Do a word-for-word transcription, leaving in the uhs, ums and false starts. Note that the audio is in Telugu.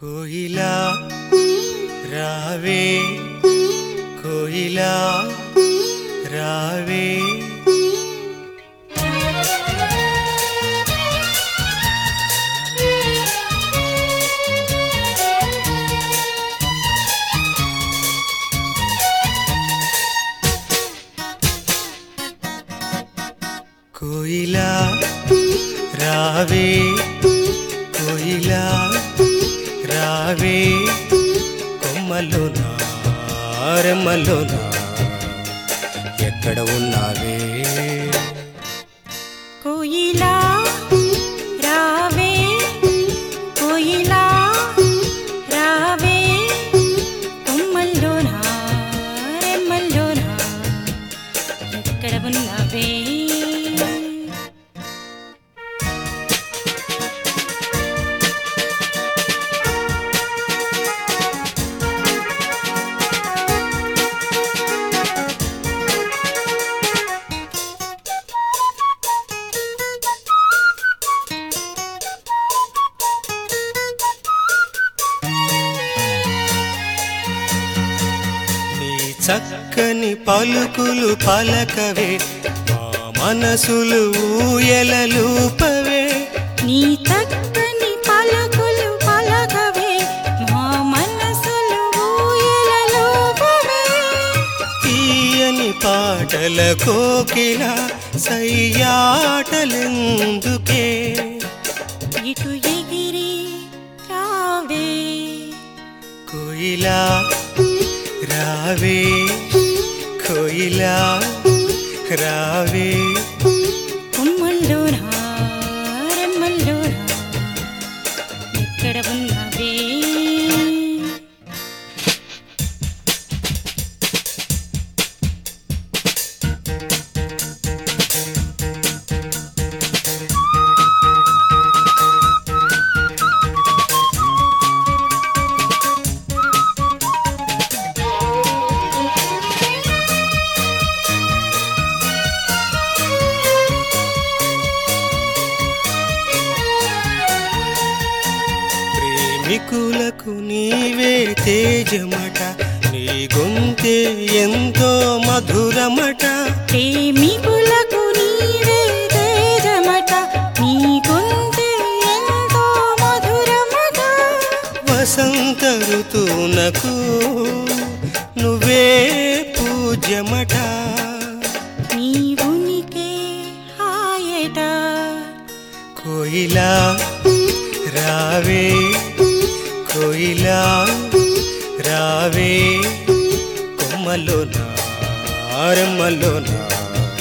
कोयिला रावे कोयिला रावे कोयिला रावे कोयिला रावे కొమ్మలోనా రెమ్మలోనా ఎక్కడ ఉన్నావే कोयिला रावे कोयिला रावे కొమ్మలోనా రెమ్మలోనా ఎక్కడ ఉన్నావే చక్కని పలుకులు పలకవే మా మనసులు ఊయలలూపవే నీ చక్కని పలుకులు పలకవే మా మనసులు ఊయలలూపవే తీయని పాటల కోకిల సయ్యాటలెందుకే ఇటు ఎగిరి రావే कोयिला रावे कोयिला रावे కొమ్మలోనా రెమ్మలోనా ఎక్కడ ఉన్నావే ప్రేమికులకు నీవే తేజమట నీ గొంతే ఎంతో మధురమట ప్రేమికులకు నీవే తేజమట నీ గొంతే ఎంతో మధురమట వసంత ఋతువునకు నువ్వే పూజ్యమట నీ ఉనికి హాయట कोयिला रावे कोयिला रावे కొమ్మలోనా రెమ్మలోనా